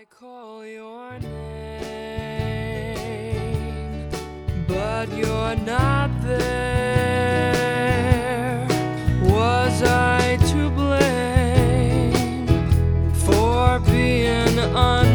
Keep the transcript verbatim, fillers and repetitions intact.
call your name, but you're not there. Was I to blame for being un